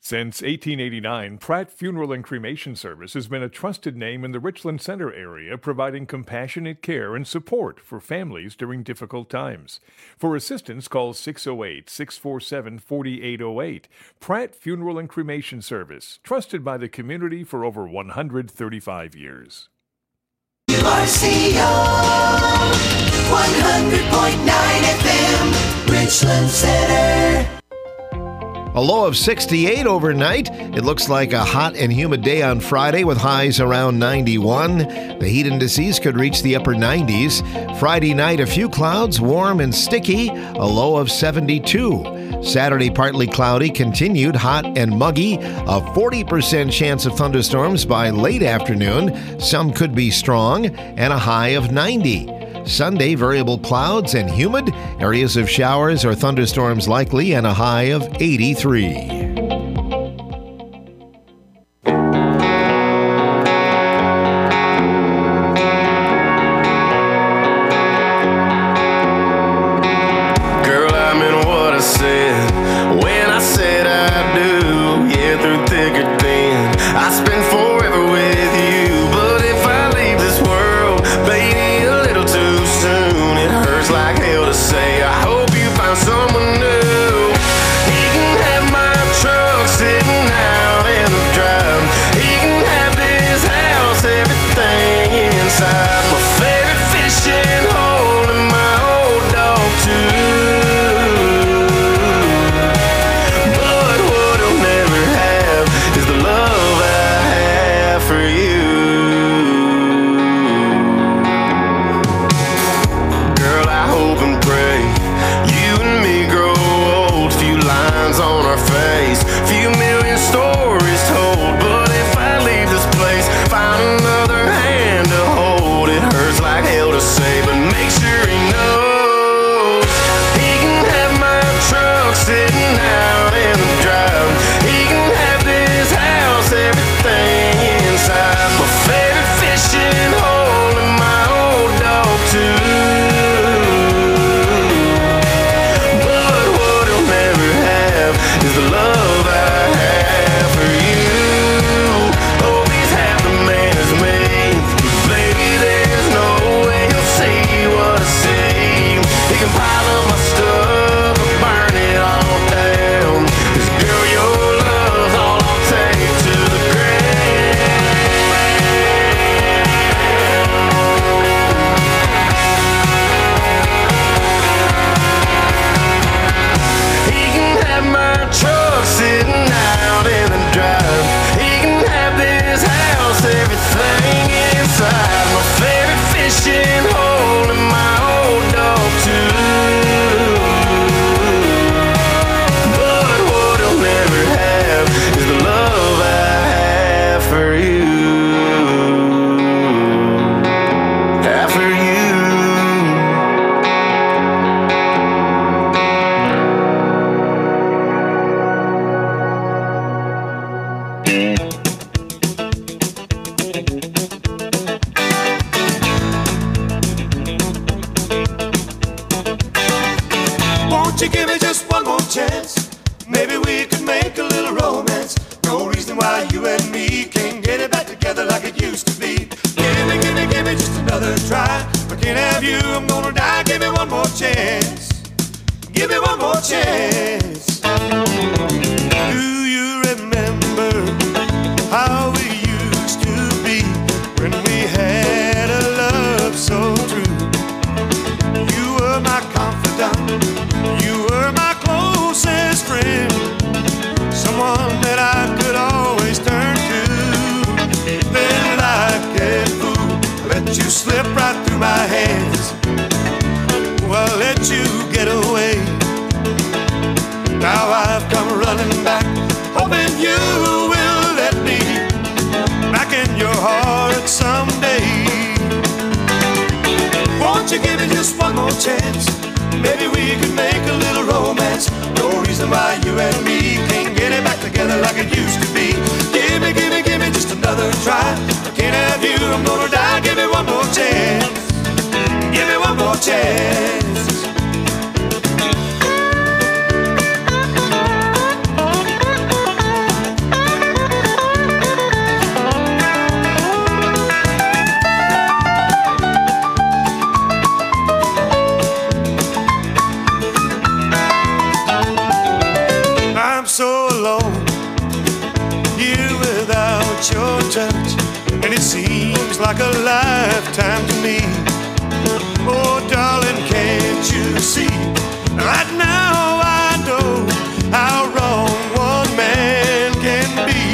Since 1889, Pratt Funeral and Cremation Service has been a trusted name in the Richland Center area, providing compassionate care and support for families during difficult times. For assistance, call 608-647-4808. Pratt Funeral and Cremation Service, trusted by the community for over 135 years. WRCO 100.9 FM, Richland Center. A low of 68 overnight. It looks like a hot and humid day on Friday with highs around 91. The heat indices could reach the upper 90s. Friday night, a few clouds, warm and sticky, a low of 72. Saturday, partly cloudy, continued hot and muggy, a 40% chance of thunderstorms by late afternoon. Some could be strong, and a high of 90. Sunday, variable clouds and humid, areas of showers or thunderstorms likely, and a high of 83. alone, here without your touch, and it seems like a lifetime to me. Oh, darling, can't you see? Right now I know how wrong one man can be.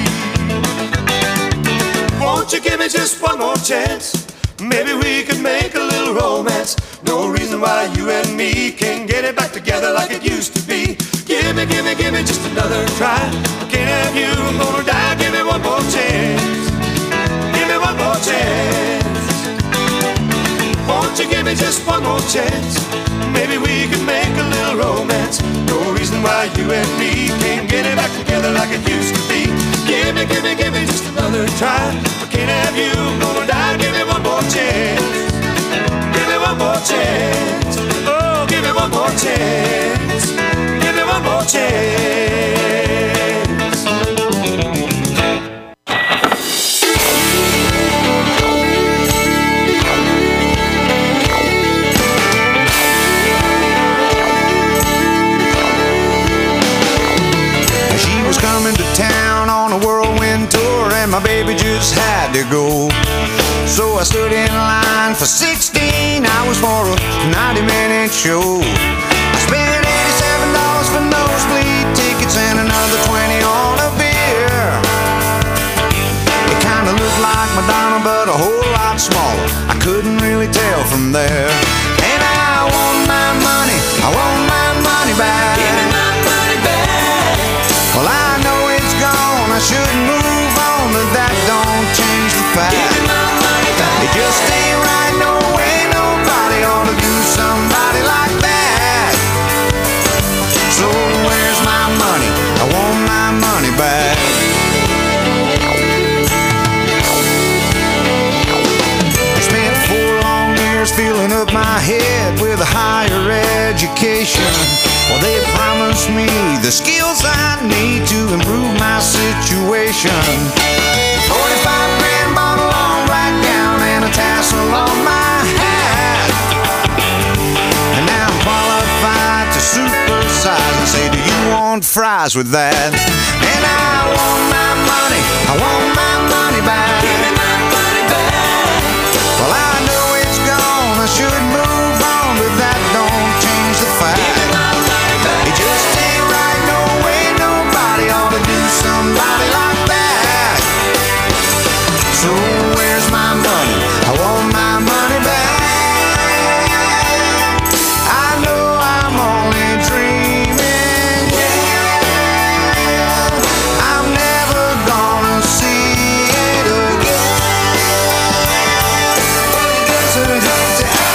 Won't you give me just one more chance? Maybe we could make a little romance. No reason why you and me can't get it back together like it used to be. Give me just another try. I can't have you, I'm gonna die. Give me one more chance. Give me one more chance. Won't you give me just one more chance? Maybe we could make a little romance. No reason why you and me can't get it back together like it used to be. Give me just another try. I can't have you, I'm gonna die. Give me one more chance. Give me one more chance. Oh, give me one more chance. Give me one more chance. Coming to town on a whirlwind tour, and my baby just had to go. So I stood in line for 16 hours for a 90-minute show. I spent $87 for nosebleed tickets and another 20 on a beer. It kinda looked like Madonna, but a whole lot smaller. I couldn't really tell from there. And I want my money, I want my money back. Give me my money back. Well, I know it's gone, I should move on, but that don't change the fact. Give me my money back. It just ain't right, no way, nobody ought to do somebody like that. So where's my money? I want my money back. I spent 4 long years filling up my head with a higher education. Well, they promised me the skills I need to improve my situation. 45 grand, bought a long black gown and a tassel on my hat. And now I'm qualified to supersize and say, do you want fries with that? And I want my money, I want my money back. Give me my money back. Well, I know it's gone, I should move on, but that don't change the fact. It just ain't right, no way, nobody ought to do somebody like that. So where's my money? I want my money back. I know I'm only dreaming, yeah. I'm never gonna see it again. But it doesn't hurt to ask.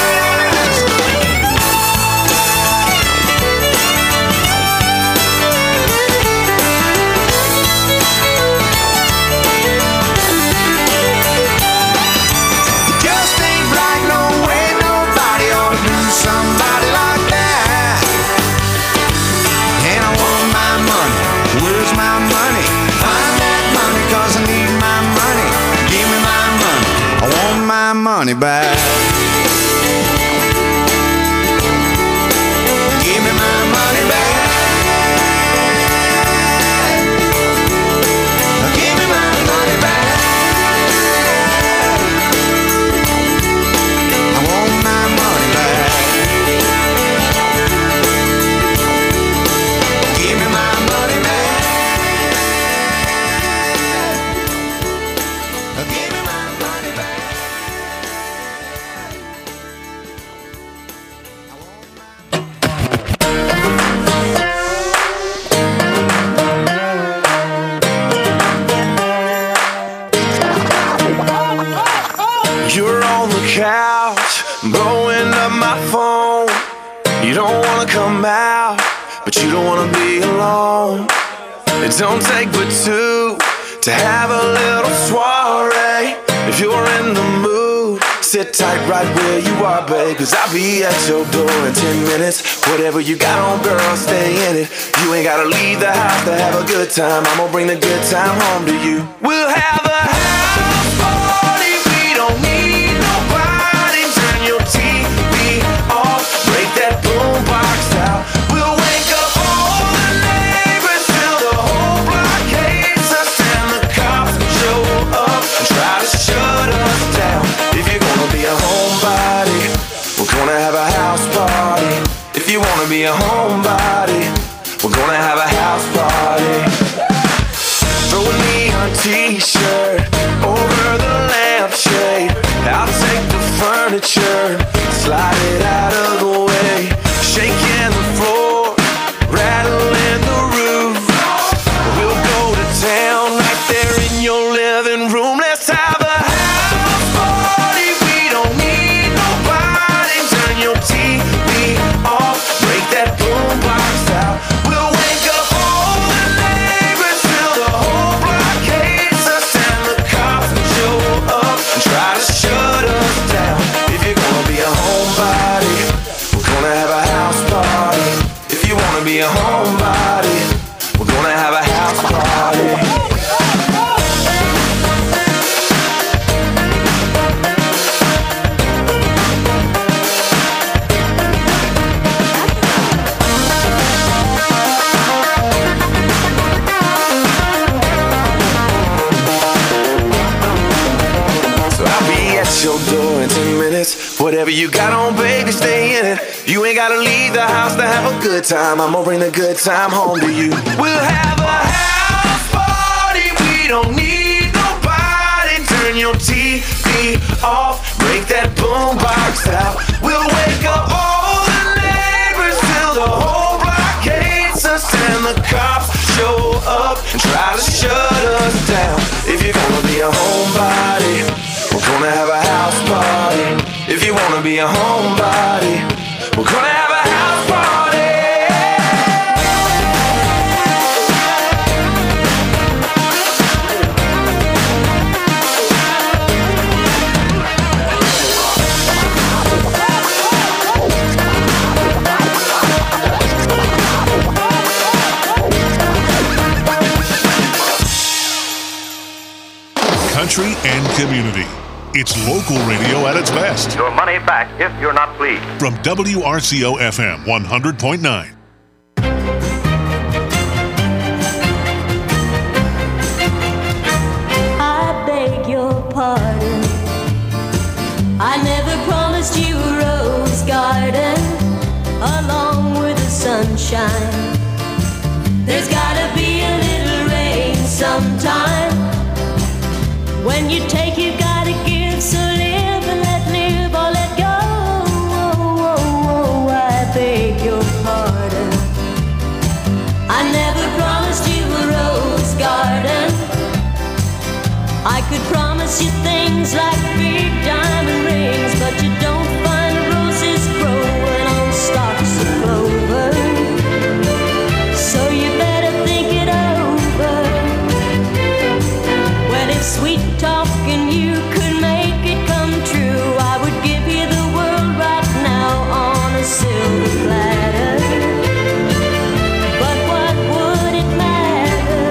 Somebody like that. And I want my money. Where's my money? Find that money, 'cause I need my money. Give me my money. I want my money back. Give me my money back. Give me my money back. I want my money back. Give me my money back. Give me my money back. You're on the couch, blowing up my phone. You don't wanna come out, but you don't wanna be alone. It don't take but two to have a little soiree. If you're in the mood, sit tight right where you are, babe, 'cause I'll be at your door in 10 minutes. Whatever you got on, girl, stay in it. You ain't gotta leave the house to have a good time. I'm gonna bring the good time home to you. We'll have a house party. We don't need nobody. Turn your TV off, break that boombox out. We'll wake up all the neighbors, fill the whole house party. Your door in 10 minutes. Whatever you got on, baby, stay in it. You ain't gotta leave the house to have a good time. I'm gonna bring the good time home to you. We'll have a house party. We don't need nobody. Turn your TV off. Break that boombox out. We'll wake up all the neighbors till the whole block hates us and the cops show up and try to shut us down. If you're gonna be a homebody, we're gonna have a house party. If you wanna be a homebody, we're gonna have a house party. Country and community. It's local radio at its best. Your money back if you're not pleased. From WRCO FM 100.9. I beg your pardon. I never promised you a rose garden along with the sunshine. There's gotta be a little rain sometime. When you take, you gotta give, so live and let live or let go. I beg your pardon. I never promised you a rose garden. I could promise you things like big diamond rings, but you don't find roses growing on stalks of clover. So you better think it over. Well, if sweet talking you could make it come true, I would give you the world right now on a silver platter. But what would it matter?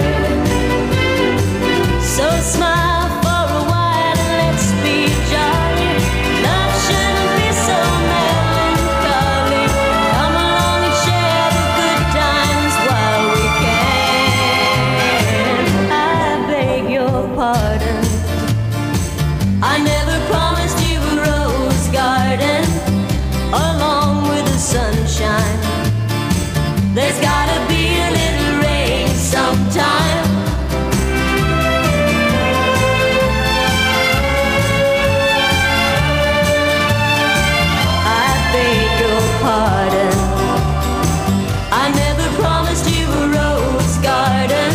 So smile for a while and let's be jolly. Love shouldn't be so melancholy. Come along and share the good times while we can. I beg your pardon. I never promised you a rose garden along with the sunshine. There's gotta be a little rain sometime. I beg your pardon. I never promised you a rose garden.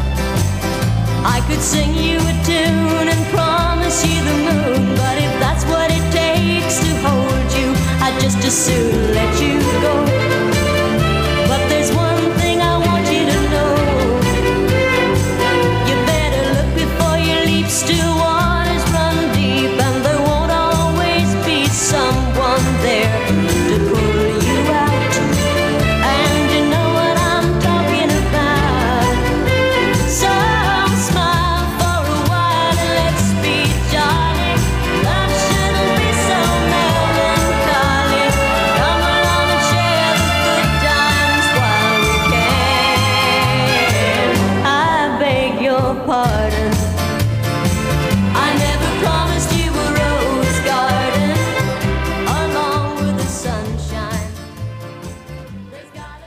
I could sing you a tune and promise you the moon, but if that's what it takes to hold you, I'd just as soon let you go. But there's one thing I want you to know. You better look before you leap. Still waters run deep, and there won't always be someone there to pull you out. And you know what I'm talking about. So smile for a while and let's be jolly. Love shouldn't be so melancholy. Come along and share the good times while we can. I beg your pardon. I never promised you a rose garden along with the sunshine. There's gotta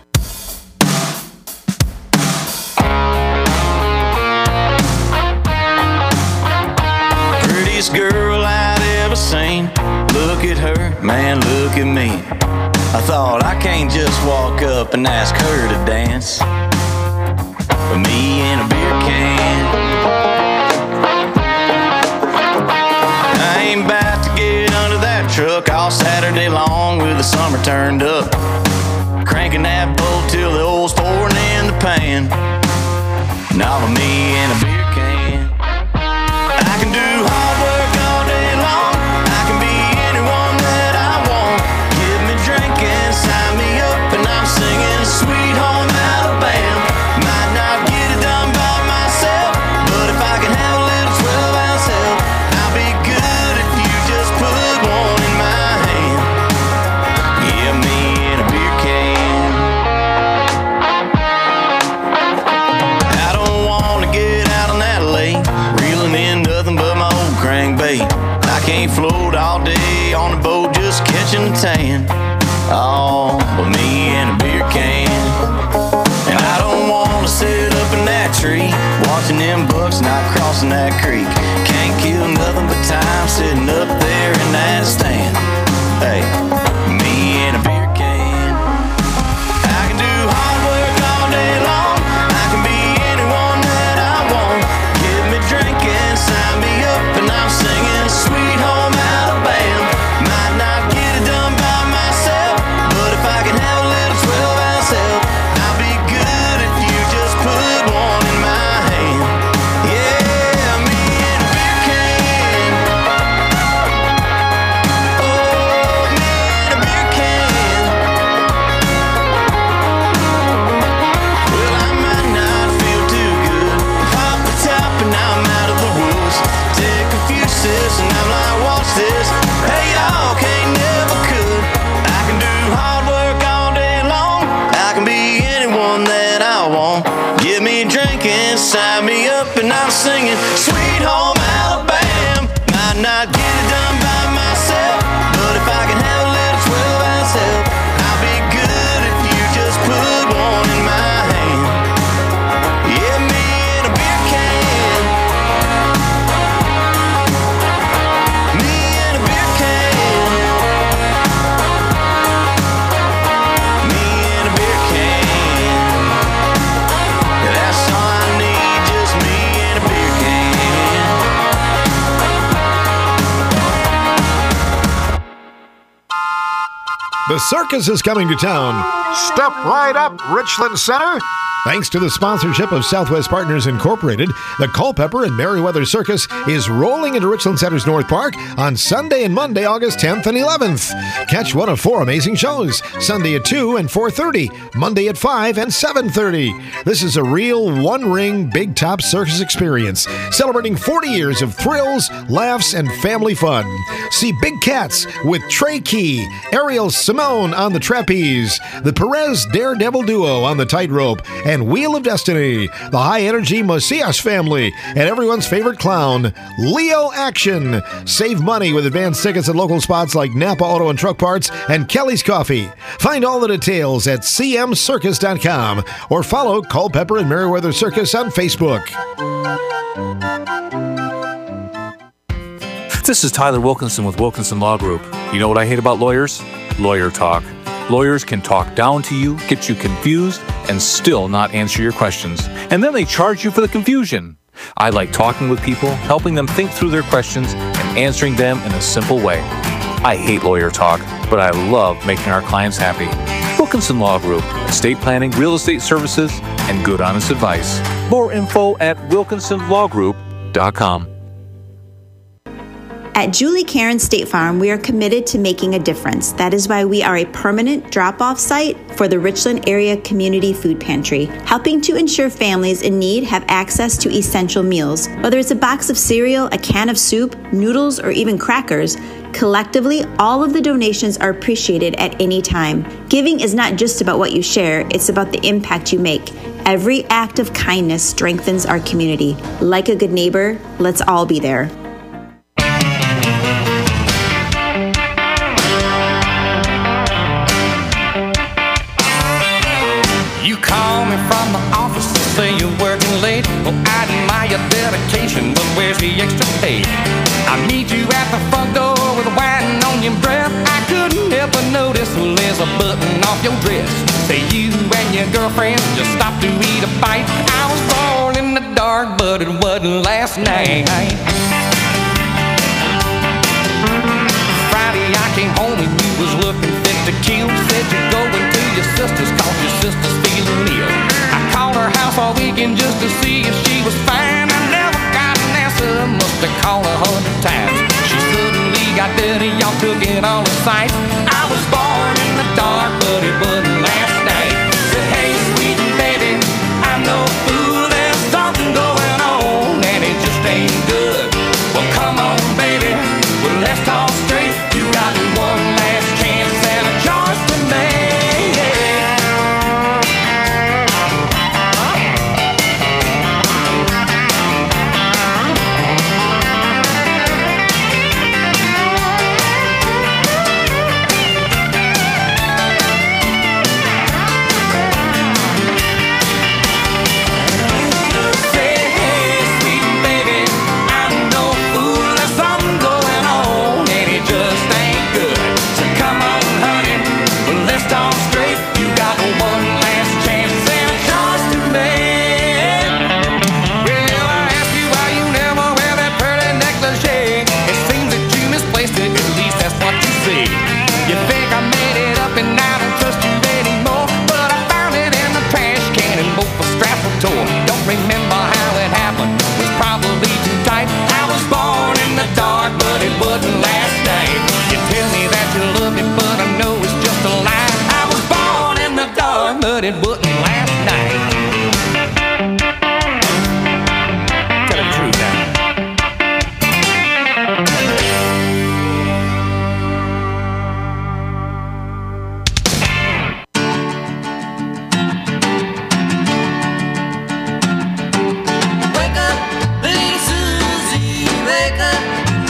Prettiest girl I'd ever seen. Look at her, man, look at me. I thought I can't just walk up and ask her to dance. But me and a beer can. I ain't about to get under that truck all Saturday long with the summer turned up. Cranking that boat till the oil's pouring in the pan. Now with me and a beer can. I can do hard work all day long. I can be anyone that I want. Give me drink and sign me up, and I'm singing Sweet Home Alabama. Might not get it done Oh, but me and a beer can. And I don't wanna sit up in that tree, watching them bucks not crossing that creek. Can't kill nothing but time sitting up there in that stand. Hey, me and a beer can. I can do hard work all day long. I can be anyone that I want. Give me drinking, sign me up, and I'm singing Sweet Home Alabama. Might not get it done by myself, but if I can have a little 12-ounce help, I'll be good if you just put one in my hand. Yeah, me and a beer can. Oh, me and a beer can. Well, I might not feel too good. Pop the top and I'm out of the woods. Take a few sips and I'm like, watch this. Hey, y'all, can't never could. I can do hard work all day long. I can be anyone that I want. Give me a drink and sign me up, and I'm singing Sweet Home Alabama. Might not get it done by myself, but if I can have a little 12-ounce help, I'll be good if you just put one in my hand. Yeah, me and a beer can. Me and a beer can. Me and a beer can. Yeah, that's all I need, just me and a beer can. The circus is coming to town. Step right up, Richland Center. Thanks to the sponsorship of Southwest Partners Incorporated, the Culpeper and Merriweather Circus is rolling into Richland Center's North Park on Sunday and Monday, August 10th and 11th. Catch one of 4 amazing shows, Sunday at 2 and 4:30, Monday at 5 and 7:30. This is a real one-ring, big-top circus experience, celebrating 40 years of thrills, laughs, and family fun. See Big Cats with Trey Key, Ariel Simone on the trapeze, the Perez Daredevil Duo on the tightrope, and Wheel of Destiny, the high-energy Macias family, and everyone's favorite clown, Leo Action. Save money with advanced tickets at local spots like Napa Auto and Truck Parts and Kelly's Coffee. Find all the details at cmcircus.com or follow Culpeper and Merriweather Circus on Facebook. This is Tyler Wilkinson with Wilkinson Law Group. You know what I hate about lawyers? Lawyer talk. Lawyers can talk down to you, get you confused, and still not answer your questions. And then they charge you for the confusion. I like talking with people, helping them think through their questions, and answering them in a simple way. I hate lawyer talk, but I love making our clients happy. Wilkinson Law Group, estate planning, real estate services, and good honest advice. More info at wilkinsonlawgroup.com. At Julie Karen State Farm, we are committed to making a difference. That is why we are a permanent drop-off site for the Richland Area Community Food Pantry, helping to ensure families in need have access to essential meals. Whether it's a box of cereal, a can of soup, noodles, or even crackers, collectively, all of the donations are appreciated at any time. Giving is not just about what you share, it's about the impact you make. Every act of kindness strengthens our community. Like a good neighbor, let's all be there. Call me from the office and say you're working late. Well, I admire your dedication, but where's the extra pay? I meet you at the front door with wine on your breath. I couldn't help but notice there's a button off your dress. Say you and your girlfriend just stopped to eat a bite. I was born in the dark, but it wasn't last night. Friday I came home and you was looking fit to kill. Said you're going to your sister's, cause your sister's feeling ill. I called her house all weekend just to see if she was fine. I never got an answer, must have called 100 times. She suddenly got dirty, y'all took it all in sight. I was born in the dark, but it wasn't last night. Said, hey sweet baby, I'm no fool, there's something going on and it just ain't good. Well come on baby, well let's talk straight. You got one last chance and a choice to make. belly button last night. Tell the truth now. Wake up, little Susie, wake up.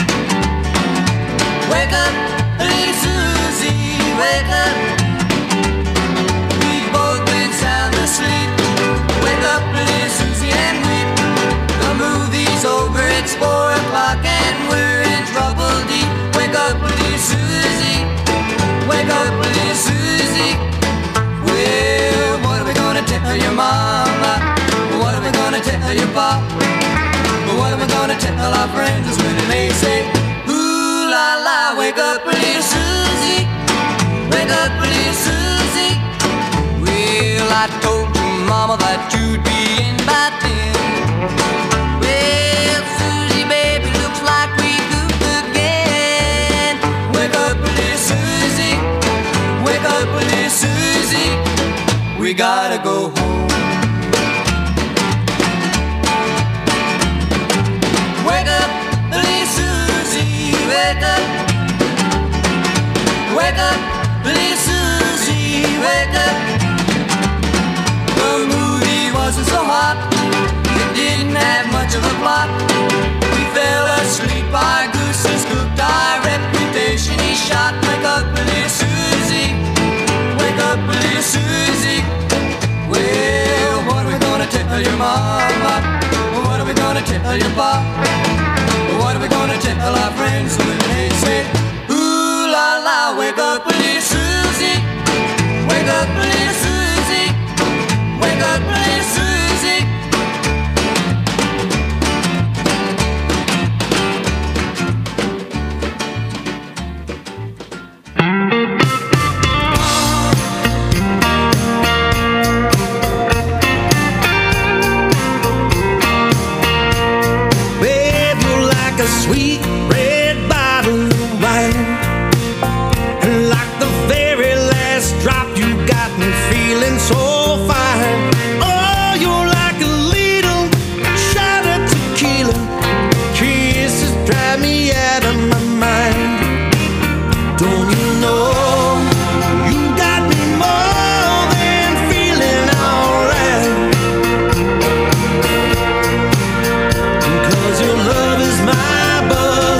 Wake up, little Susie, wake up. We've both been sound asleep. Wake up, little Susie, and weep. The movie's over, it's 4 o'clock, and we're in trouble deep. Wake up, little Susie. Wake up, little Susie. Well, what are we gonna tell your mama? What are we gonna tell your pop? What are we gonna tell our friends when they say, ooh la la, wake up, little Susie. Wake up, little Susie. Well, I told your mama that you'd be in by 10. Well, Susie, baby, looks like we goofed again. Wake up, little Susie. Wake up, little Susie. We gotta go home. Wake up, little Susie, wake up. Wake up, little Susie, wake up. The movie wasn't so hot, it didn't have much of a plot. We fell asleep, our goose is cooked, our reputation is shot. Wake up, little Susie, wake up, little Susie. Well, what are we gonna tell your mama? What are we gonna tell your pop? What are we gonna tell our friends when they say, ooh la la, wake up, little Susie. Wake up, little Susie. Wake up, little Susie. Babe, you're like a sweet red bottle of wine, and like the very last drop, you got me feeling so fine. Oh, you're like a little shot of tequila, kisses drive me out of my mind. Don't you know you got me more than feeling alright? 'Cause your love is my buzz.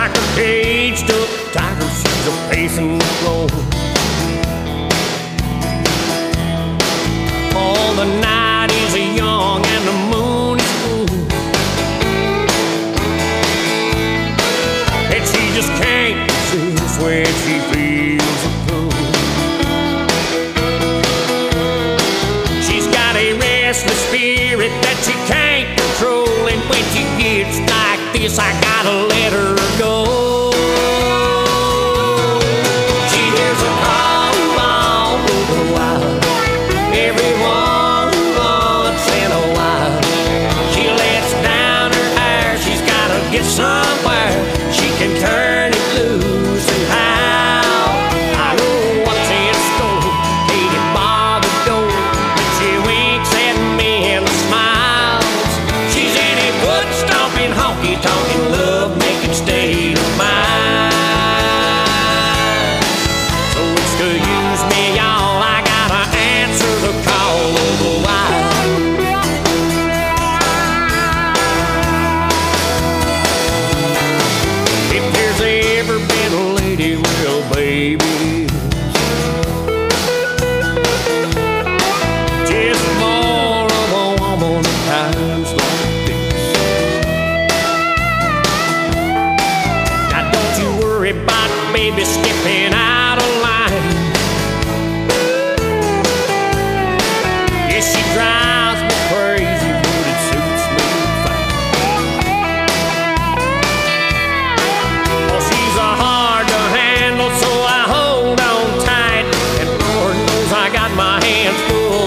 Like a caged up tiger, she's a pacing the floor. Oh, the night is young and the moon is full, and she just can't resist when she feels the pull. She's got a restless spirit that she can't control, and when she gets like this, I gotta let her go. She hears a call all over the wild, every once in a while. She lets down her hair, she's gotta get somewhere she can turn it loose and howl. I know what's in store, Katie bar the door, but she winks at me and smiles. She's in a foot stomping, honky tonkin', love making state of mind. So excuse me, y'all, I gotta answer the call of the wild. If there's ever been a lady, well, baby, just more of a woman at times like this. Now don't you worry about baby stepping out of line. Yes, she drives me crazy, but it suits me fine. Oh, she's a hard to handle, so I hold on tight, and Lord knows I got my hands full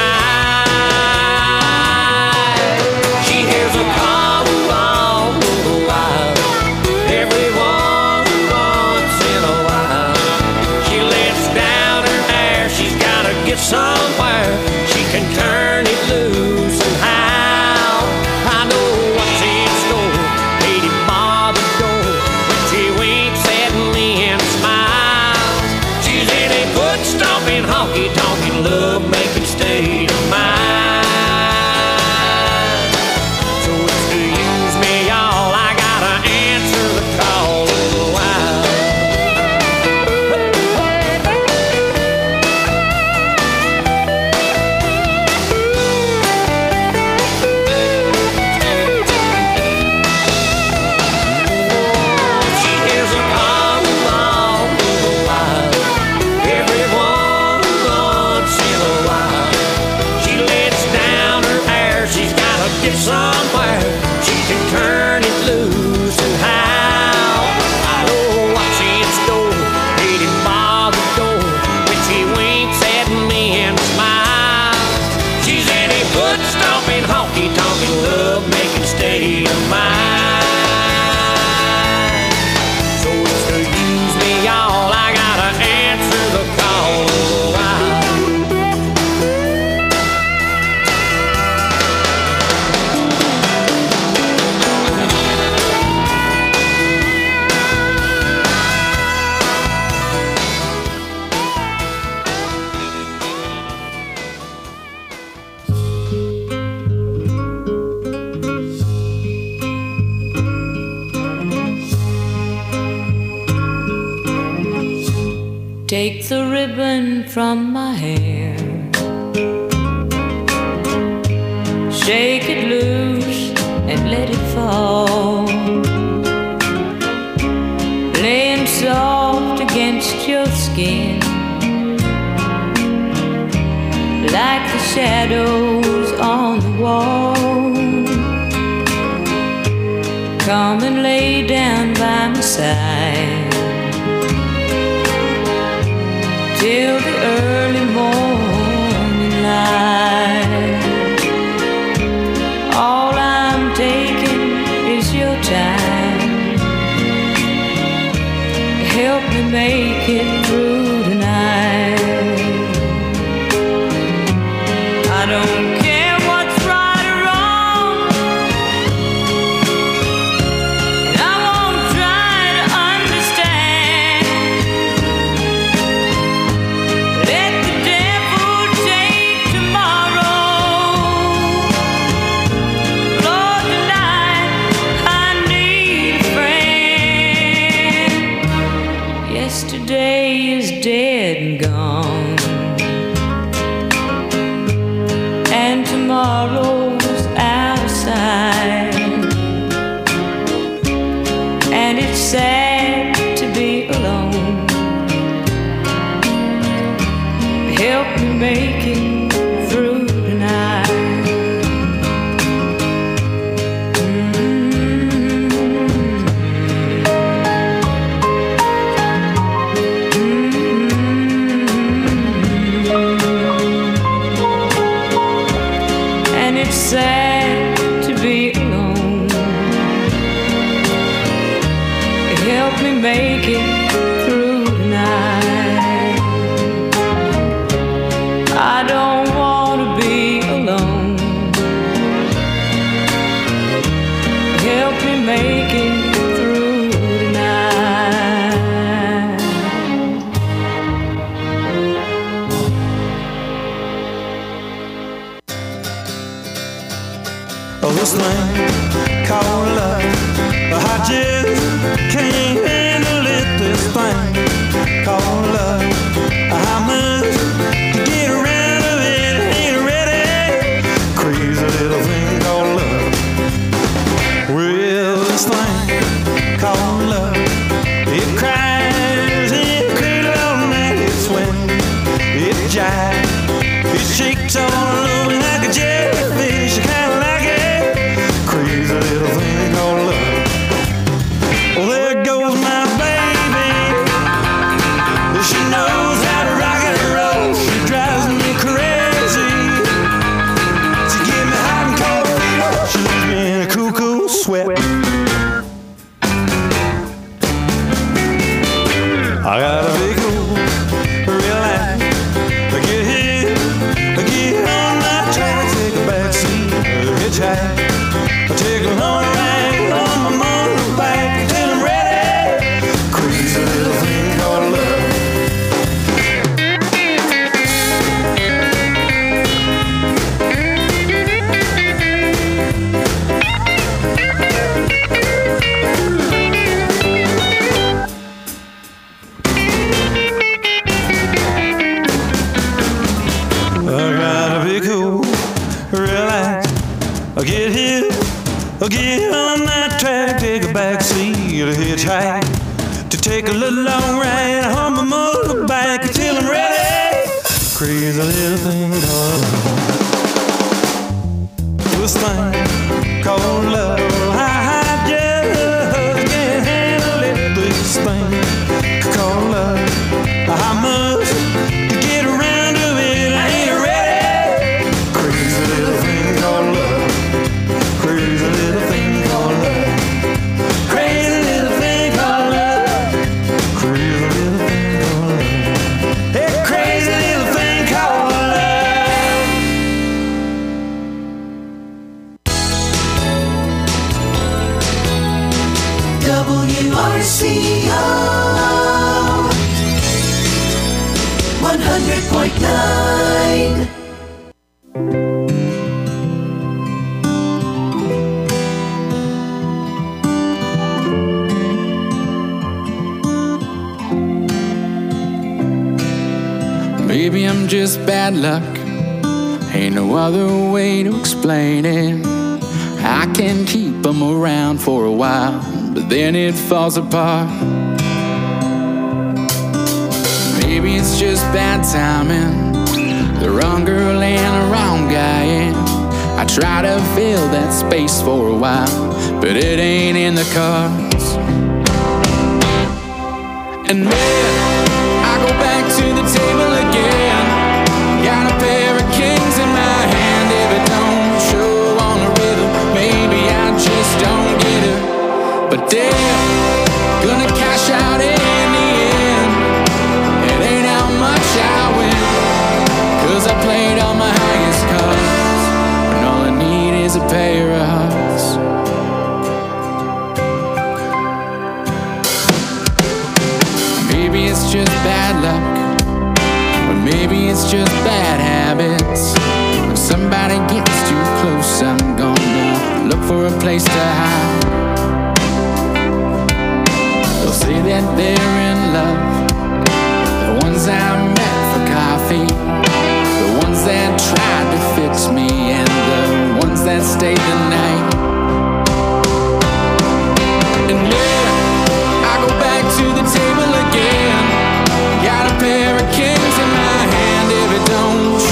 tonight. She hears a call all over the wild, every once in a while. She lets down her hair, she's gotta get somewhere she can turn it loose and howl. I know what's in store, Katie bar the door, but she winks at me and smiles. She's in a foot stomping, honky tonkin', love making state of mind. So excuse me, y'all, I gotta answer the call of the wild. She hears a call all over the wild, every once in a while. She lets down her hair, she's gotta get somewhere she can turn it loose and howl. I know what's in store, Katie bar the door, when she winks at me and smiles. She's in a foot stomping, honky tonkin', love making state of mind. So excuse me, y'all, I gotta answer the call of the wild. Take the ribbon from my hair, shake it loose and let it fall, laying soft against your skin, like the shadows on the wall. Come and lay down by my side till the early morning light. All I'm taking is your time. Help me make it through tonight. I don't care what's right or wrong, and I won't try to understand. Let the devil take tomorrow. Lord, tonight I need a friend. make it through tonight. And it's sad to be alone. It helped me make it through tonight. I don't want to be alone. It helped me make it through tonight. Oh, this thing called love, I just can't handle it. This thing called love, I must get around to it. Ain't ready, crazy little thing called love. Well, this thing called love, it cries, it cradles all night, it swings, it jives, it shakes all over like a jellyfish. I kinda like it, crazy little thing called love. Well, there goes my baby. She knows how to rock and roll. She drives me crazy. She gives me hot and cold fever. She leaves me in a cool, cool sweat. I gotta be cool, relax, get hit, get on my track, take a back seat, hitchhike, take a long ride on my motorbike till I'm ready. Crazy little thing called love. I gotta be cool, relax, get hit, get on that track, take a back seat, a hitchhike, to take a little long ride on my motorbike until I'm ready. Crazy little thing called love. This thing called love, I just can't handle it. This thing called love, I must get around to it. I ain't ready. Crazy little thing called love. Crazy little thing called love. Crazy little thing called love. Crazy little thing called love. Hey, crazy little thing called love. WRCO 100.9. Maybe I'm just bad luck, ain't no other way to explain it. I can keep them around for a while, but then it falls apart. Maybe it's just bad timing, the wrong girl and the wrong guy, and I try to fill that space for a while, but it ain't in the cards. And then I go back to the table again, got a pair of kings in my hand. If it don't show on the rhythm, maybe I just don't get it. But damn, gonna cash out in the end. It ain't how much I win, 'cause I played all my highest cards, and all I need is a pair of hearts. Maybe it's just bad luck, or maybe it's just bad habits. When somebody gets too close, I'm gonna look for a place to hide. They'll say that they're in love, the ones I met for coffee, the ones that tried to fix me, and the ones that stayed the night. And then I go back to the table again, got a pair of kings in my hand. If it don't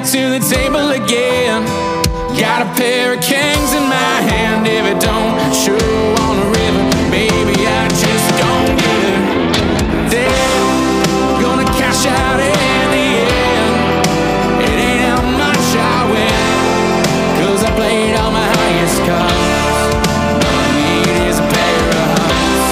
back to the table again. Got a pair of kings in my hand. If it don't show on the river, baby, I just don't get it. They're gonna cash out in the end. It ain't how much I win, 'cause I played all my highest cards. All I need is a pair of hearts.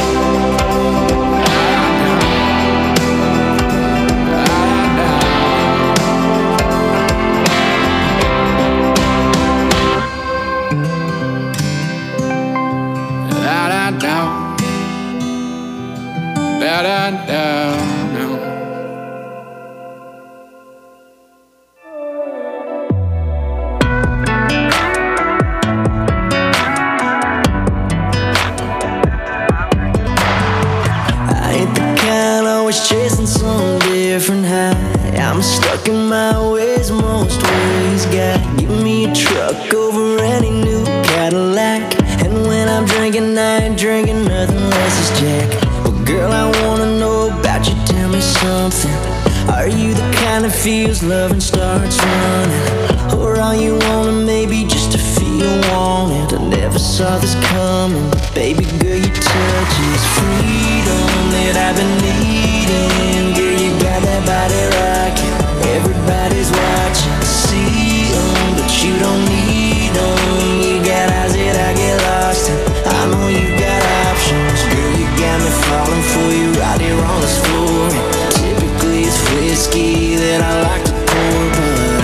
Chasing some different high. I'm stuck in my ways, most ways. God, give me a truck over any new Cadillac. And when I'm drinking, I ain't drinking nothing less as Jack. Well, girl, I wanna know about you. Tell me something. Are you the kind that feels love and starts running? Or are you wanting maybe just to feel wanted? I never saw this coming. Baby girl, your touch is freedom that I've been needing. Girl, you got that body rocking. Everybody's watching. See 'em, but you don't need 'em. You got eyes that I get lost in. I know you got options. Girl, you got me falling for you right here on this floor. Typically it's whiskey that I like to pour, but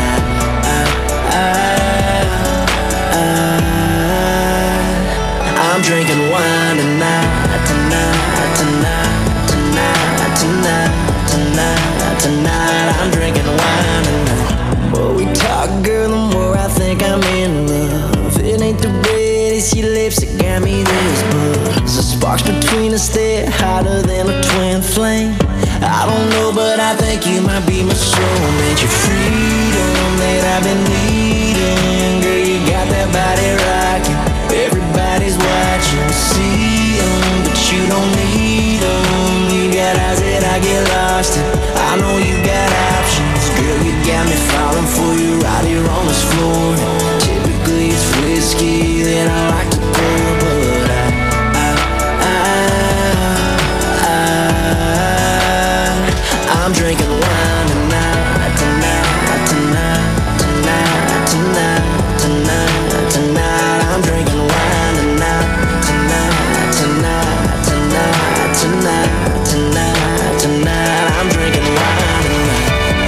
I'm drinking wine tonight, tonight, tonight, tonight, tonight, tonight, tonight. I'm drinking wine tonight. The more we talk, girl, the more I think I'm in love. It ain't the red, it's your lips that got me this buzz. The sparks between us, they're hotter than a twin flame. I don't know, but I think you might be my soulmate. Your freedom that I've been needing. Girl, you got that body rocking. Everybody's watching. See 'em, but you don't need 'em. You got eyes that I get lost in. I know you got options. Girl, you got me falling for you right here on this floor. Typically it's whiskey that I like to pour, but I'm drinking wine tonight, tonight, tonight, tonight, tonight, tonight, tonight. I'm drinking wine tonight, tonight, tonight, tonight, tonight, tonight, tonight. I'm drinking wine tonight.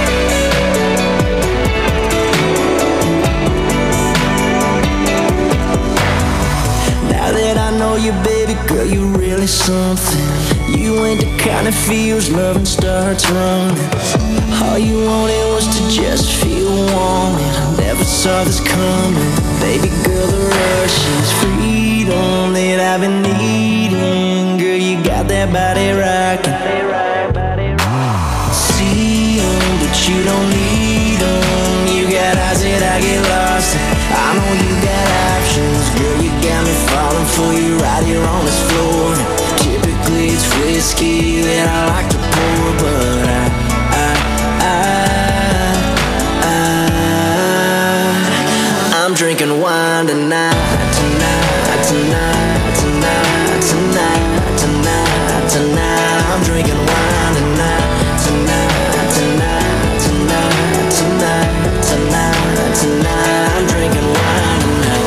Now that I know you, baby girl, you really something. You ain't the kind that feels love and starts running. All you wanted was to just feel wanted. I never saw this coming. Baby girl, the rush is freedom that I've been needing. Girl, you got that body rocking. See 'em, but you don't need 'em. You got eyes that I get lost in. I know you got options. Girl, you got me falling for you right here on this floor. Typically it's whiskey that I like to pour, but I'm drinking wine tonight, tonight, tonight, tonight, tonight, tonight, tonight. I'm drinking wine tonight, tonight, tonight, tonight, tonight, tonight, tonight. I'm drinking wine tonight.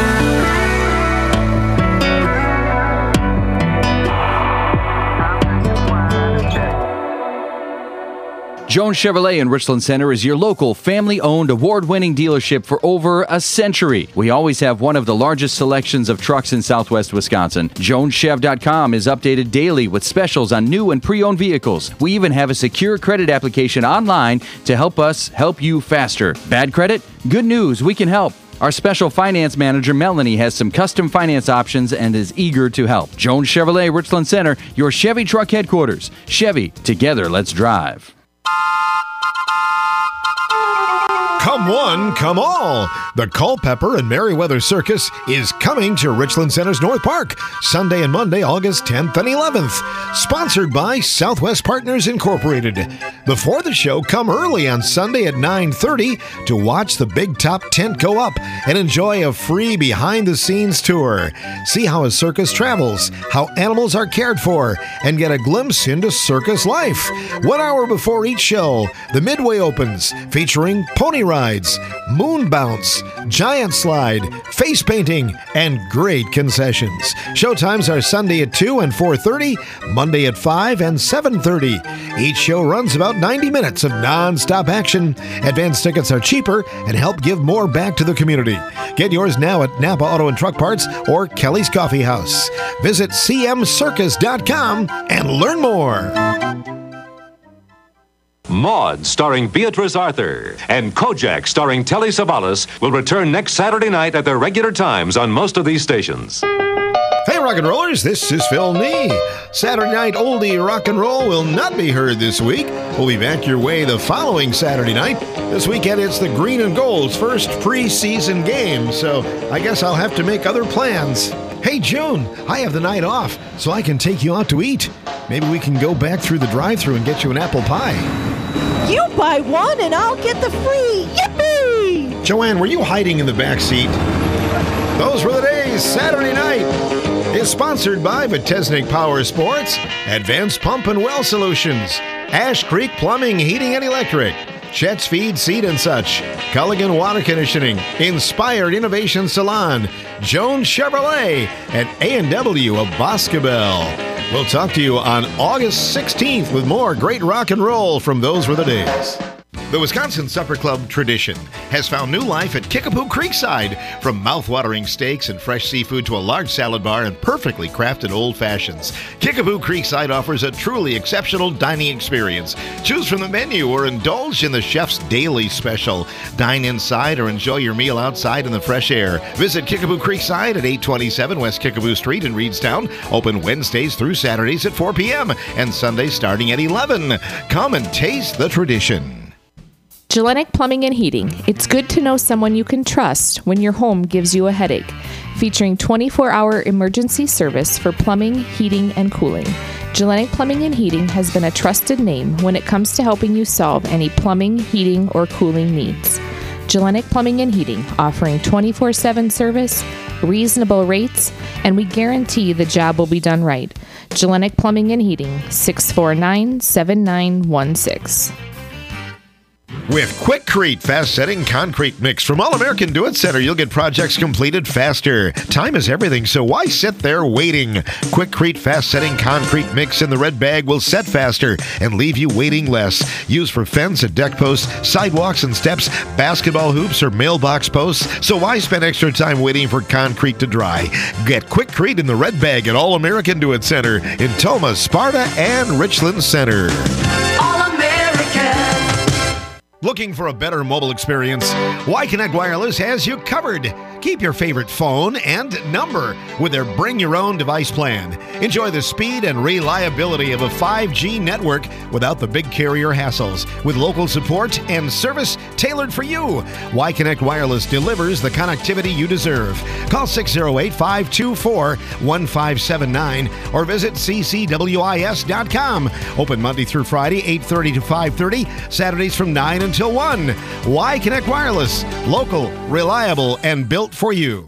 Jones Chevrolet in Richland Center is your local family-owned, award-winning dealership for over a century. We always have one of the largest selections of trucks in southwest Wisconsin. JonesChev.com is updated daily with specials on new and pre-owned vehicles. We even have a secure credit application online to help us help you faster. Bad credit? Good news, we can help. Our special finance manager, Melanie, has some custom finance options and is eager to help. Jones Chevrolet, Richland Center, your Chevy truck headquarters. Chevy, together, let's drive. Come one, come all. The Culpeper and Merriweather Circus is coming to Richland Center's North Park Sunday and Monday, August 10th and 11th. Sponsored by Southwest Partners Incorporated. Before the show, come early on Sunday at 9:30 to watch the Big Top tent go up and enjoy a free behind-the-scenes tour. See how a circus travels, how animals are cared for, and get a glimpse into circus life. 1 hour before each show, the Midway opens, featuring pony rides, moon bounce, giant slide, face painting, and great concessions. Showtimes are Sunday at 2 and 4:30, Monday at 5 and 7:30. Each show runs about 90 minutes of non-stop action. Advance tickets are cheaper and help give more back to the community. Get yours now at Napa Auto and Truck Parts or Kelly's Coffee House. Visit cmcircus.com and learn more. Maude, starring Beatrice Arthur, and Kojak, starring Telly Savalas, will return next Saturday night at their regular times on most of these stations. Hey, rock and rollers, this is Phil Nee. Saturday night oldie rock and roll will not be heard this week. We'll be back your way the following Saturday night. This weekend, it's the Green and Gold's first preseason game, so I guess I'll have to make other plans. Hey, June, I have the night off, so I can take you out to eat. Maybe we can go back through the drive-thru and get you an apple pie. You buy one and I'll get the free. Yippee! Joanne, were you hiding in the back seat? Those were the days. Saturday night is sponsored by Vitesnik Power Sports, Advanced Pump and Well Solutions, Ash Creek Plumbing, Heating and Electric, Chet's Feed, Seed and Such, Culligan Water Conditioning, Inspired Innovation Salon, Jones Chevrolet, and A&W of Boscobel. We'll talk to you on August 16th with more great rock and roll from Those Were the Days. The Wisconsin Supper Club tradition has found new life at Kickapoo Creekside. From mouth-watering steaks and fresh seafood to a large salad bar and perfectly crafted old fashions, Kickapoo Creekside offers a truly exceptional dining experience. Choose from the menu or indulge in the chef's daily special. Dine inside or enjoy your meal outside in the fresh air. Visit Kickapoo Creekside at 827 West Kickapoo Street in Reedstown. Open Wednesdays through Saturdays at 4 p.m. and Sundays starting at 11. Come and taste the tradition. Gellenic Plumbing and Heating. It's good to know someone you can trust when your home gives you a headache. Featuring 24-hour emergency service for plumbing, heating, and cooling. Gellenic Plumbing and Heating has been a trusted name when it comes to helping you solve any plumbing, heating, or cooling needs. Gellenic Plumbing and Heating, offering 24/7 service, reasonable rates, and we guarantee the job will be done right. Gellenic Plumbing and Heating, 649-7916. With Quikrete fast-setting concrete mix from All American Do It Center, you'll get projects completed faster. Time is everything, so why sit there waiting? Quikrete fast-setting concrete mix in the red bag will set faster and leave you waiting less. Used for fence and deck posts, sidewalks and steps, basketball hoops, or mailbox posts. So why spend extra time waiting for concrete to dry? Get Quikrete in the red bag at All American Do It Center in Toma, Sparta, and Richland Center. Looking for a better mobile experience? Y-Connect Wireless has you covered. Keep your favorite phone and number with their Bring Your Own Device plan. Enjoy the speed and reliability of a 5G network without the big carrier hassles, with local support and service tailored for you. Y-Connect Wireless delivers the connectivity you deserve. Call 608-524-1579 or visit ccwis.com. Open Monday through Friday, 8:30 to 5:30, Saturdays from 9 until 1. Y-Connect Wireless, local, reliable, and built for you.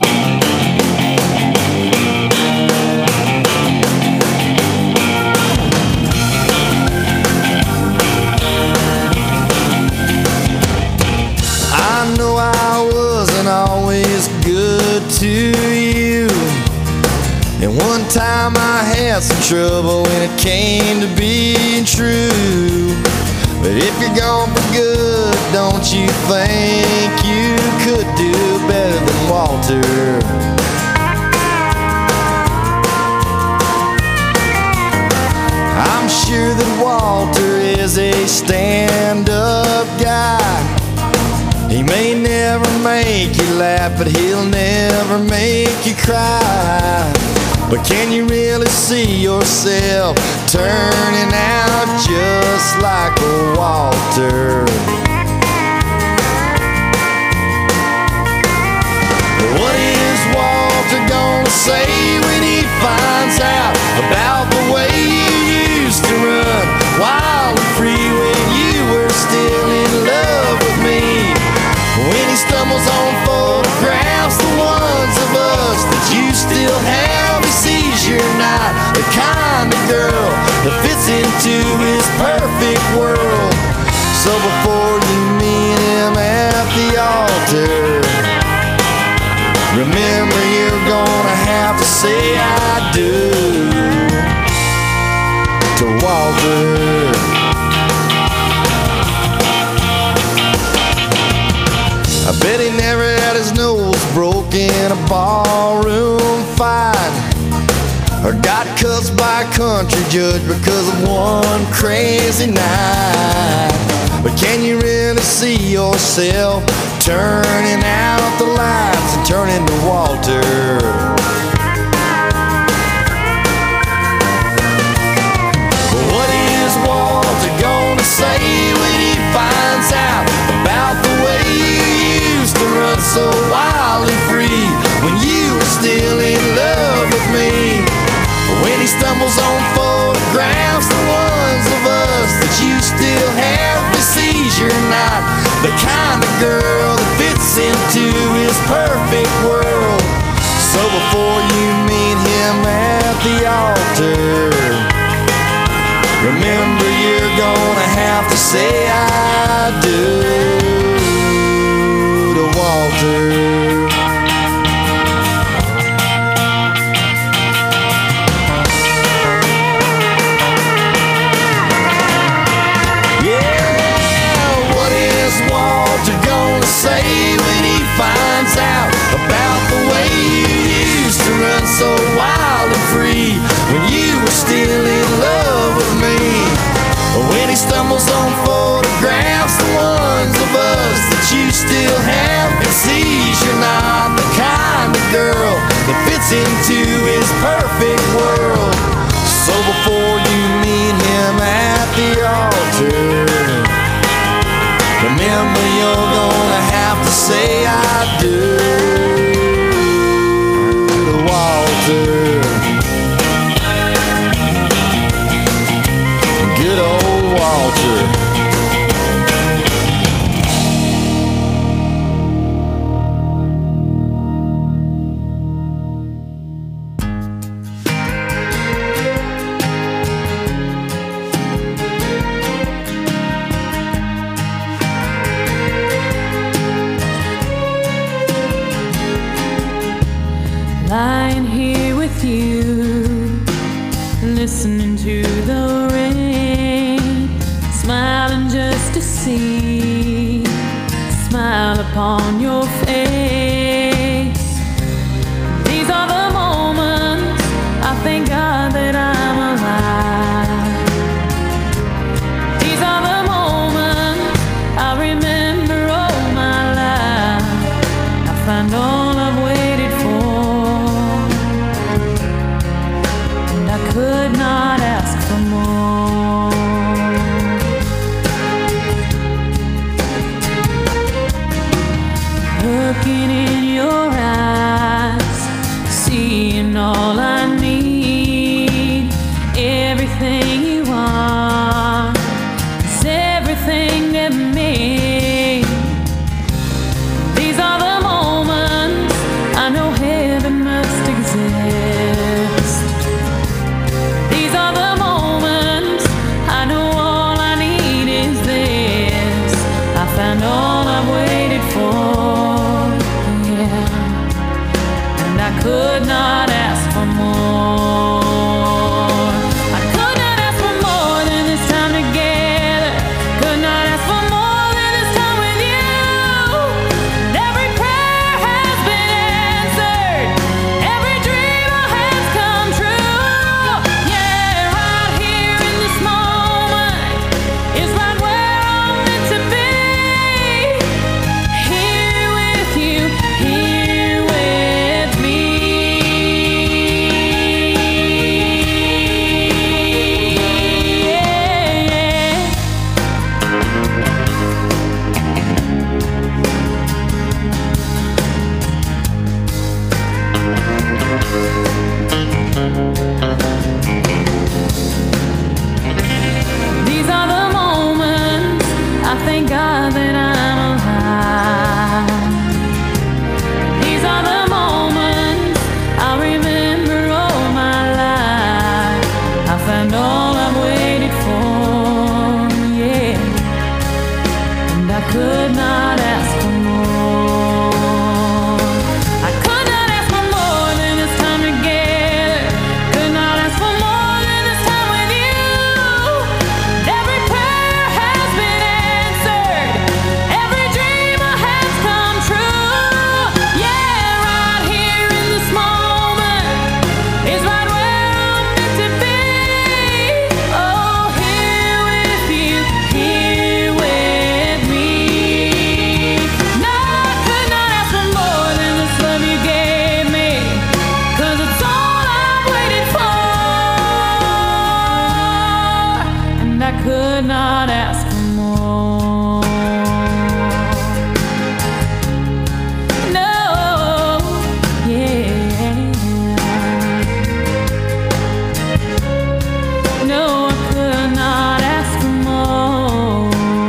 I know I wasn't always good to you, and one time I had some trouble when it came to being true. But if you're gone for good, don't you think you could do better than Walter? I'm sure that Walter is a stand-up guy. He may never make you laugh, but he'll never make you cry. But can you really see yourself turning out just like a Walter? say when he finds out about the way you used to run wild and free when you were still in love with me? When he stumbles on photographs, the ones of us that you still have, he sees you're not the kind of girl that fits into his perfect world. So before you meet him at the altar, remember you're gonna have to say I do to Walter. I bet he never had his nose broke in a ballroom fight, or got cussed by a country judge because of one crazy night. But can you really see yourself turning out the lights and turning to Walter? What is Walter gonna say when he finds out about the way you used to run so wild and free when you were still in love with me? When he stumbles on photographs, the ones of us that you still have, he sees you're not the kind of girl that fits into his perfect world. So before you meet him at the altar, remember you're gonna have to say I do to Walter. Say when he finds out about the way you used to run so wild and free when you were still in love with me? When he stumbles on photographs, the ones of us that you still have, and sees you're not the kind of girl that fits into his perfect world. So before you meet him at the altar, remember you're gonna have to say I do to Walter. Good old Walter. Lying here with you, listening to the rain, smiling just to see a smile upon your face. These are the moments I thank God that I'm alive. These are the moments I remember all my life. I find all I've waited for, could not ask for more. could not ask for more. No, yeah. No, I could not ask for more.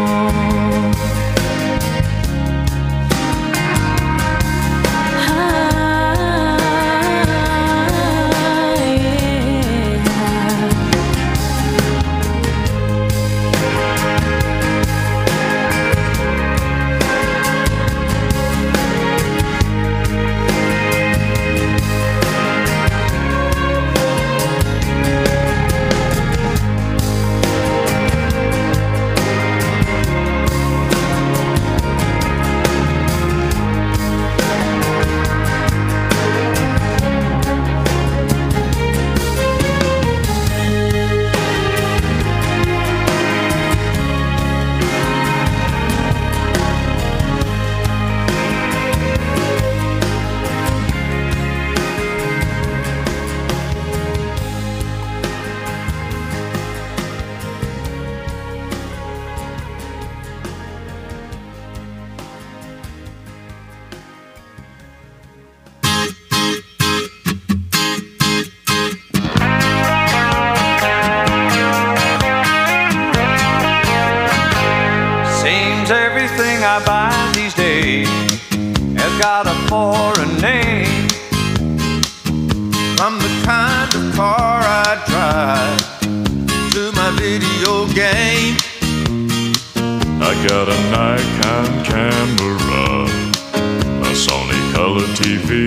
Seems everything I buy these days has got a foreign name. From the kind of car I drive to my video game. I got a Nikon camera, a Sony color TV.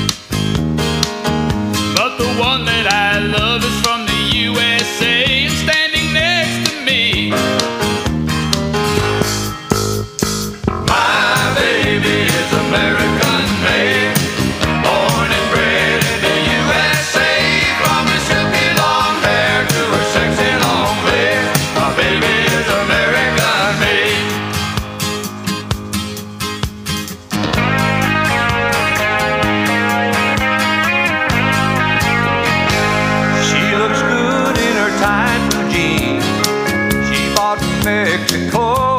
But the one that I love is from the USA and standing next to me. My baby is American made, born and bred in the USA. From her silky long hair to her sexy long legs, my baby is American made. She looks good in her tight blue jeans she bought from Mexico.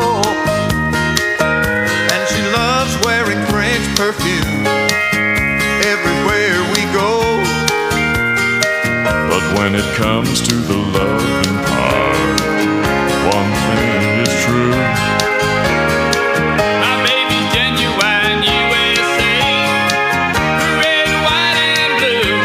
Wearing French perfume everywhere we go. But when it comes to the loving part, one thing is true. My baby's genuine USA, red, white, and blue.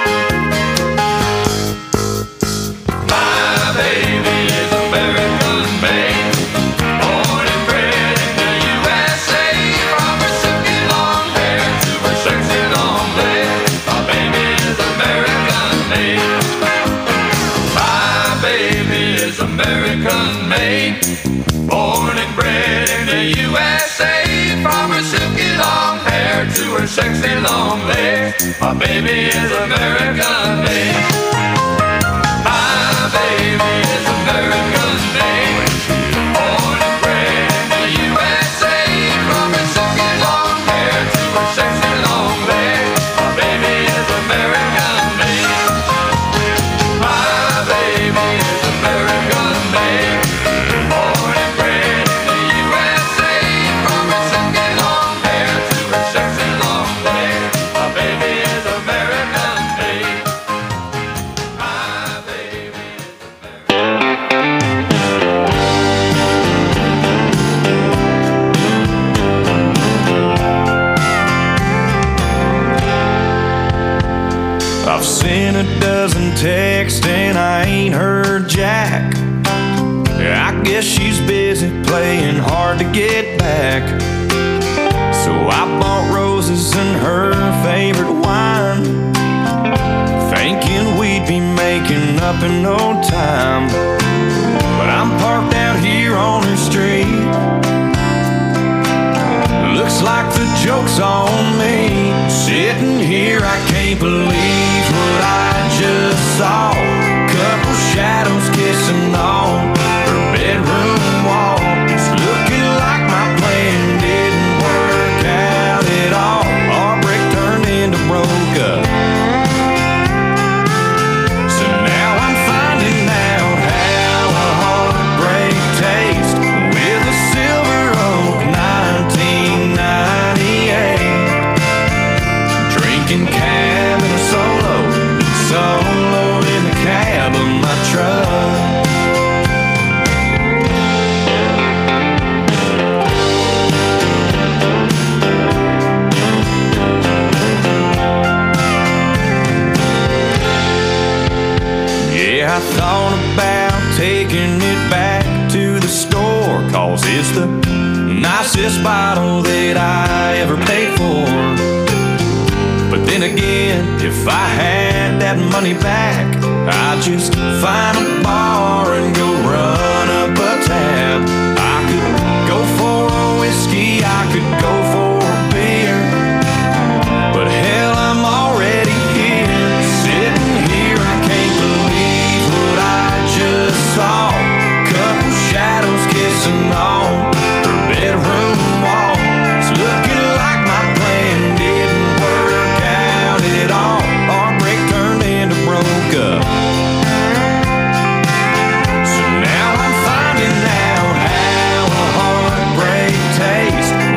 My baby is American made, born and bred in the USA. From her silky long hair to her sexy long legs, my baby is American made. My baby is American made, born and bred in the USA. From her silky long hair to her sexy long legs, my baby is American made. My baby is American made, born and bred in the USA. From her silky long hair to her sexy long legs, my baby is American made. My baby is American made, born and bred in the USA. From her silky long hair to her sexy long legs, my baby is American made. My baby is I've sent a dozen texts and I ain't heard jack. I guess she's busy playing hard to get back. So I bought roses and her favorite wine, thinking we'd be making up in no time. But I'm parked out here on her street. Looks like the joke's on me. Sitting here, I can't believe what I just saw. Couple shadows kissing on her bedroom wall. It's looking like my plan didn't work out at all. Our break turned into broke up. So now I'm finding out how nicest bottle that I ever paid for. But then again, if I had that money back, I'd just find a bar and go run